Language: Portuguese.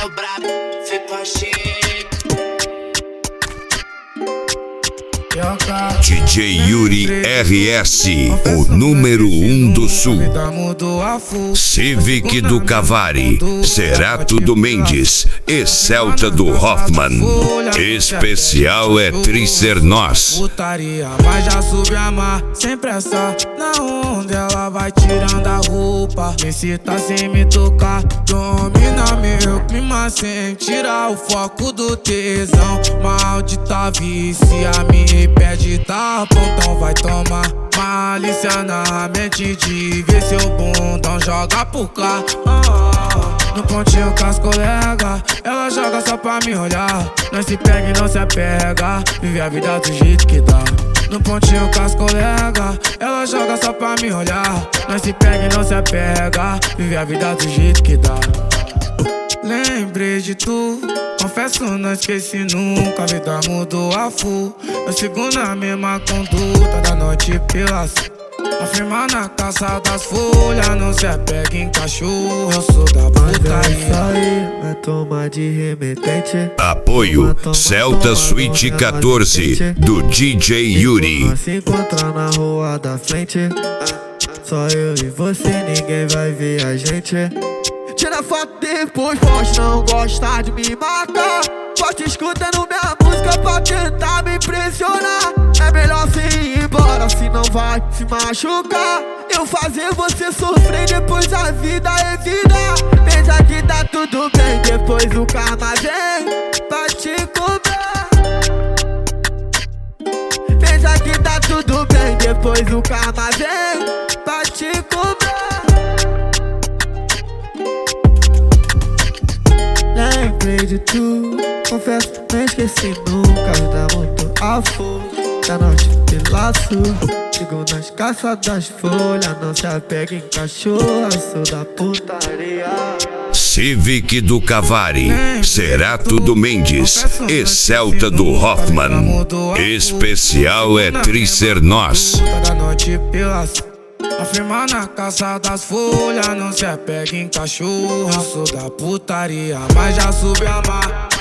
tô brabo, fico chique. DJ Yuri RS, o número 1 do Sul. Civic do Cavari, Cerato do Mendes e Celta do Hoffman. Especial é Trisser Nós. Putaria, mas já soube amar, sem pressa. Na onda ela vai tirando a roupa. Me cita sem me tocar, domina meu clima sem tirar o foco do tesão. Maldita vicia, me pede tapão, então vai tomar malícia na mente de ver seu bundão joga por cá. No pontinho com as colegas, ela joga só pra me olhar. Nós se pega e não se apega, vive a vida do jeito que dá. No pontinho com as colegas, ela joga só pra me olhar. Nós se pega e não se apega, vive a vida do jeito que dá. Lembrei de tu, confesso não esqueci nunca. A vida mudou a full, eu sigo na mesma conduta da noite pela afirmar na caça das folhas, não se apega em cachorro, eu sou da putaria. Vai tomar de remetente. Apoio Celta Suite 14 do DJ Yuri. Se encontrar na rua da frente, só eu e você, ninguém vai ver a gente. Tira foto depois, poste, não gosta de me marcar. Poste escutando minha música pra tentar me impressionar. É melhor você ir embora, senão vai se machucar. Eu fazer você sofrer, depois a vida é vida. Pensa que tá tudo bem, depois o karma vem pra te cobrar. Pensa que tá tudo bem, depois o karma vem pra te cobrar. Lembrei de tu, confesso, não esqueci nunca. A vida mudou a full, da noite pela sul. Sigo nas caças das folhas, não se apega em cachorro, sou da putaria. Civic do Cavari, Cerato do Mendes e Celta do Hoffman. Especial é Trisser Nós. Afirmar na caça das folhas, não se apega em cachorro, eu sou da putaria, mas já soube amar.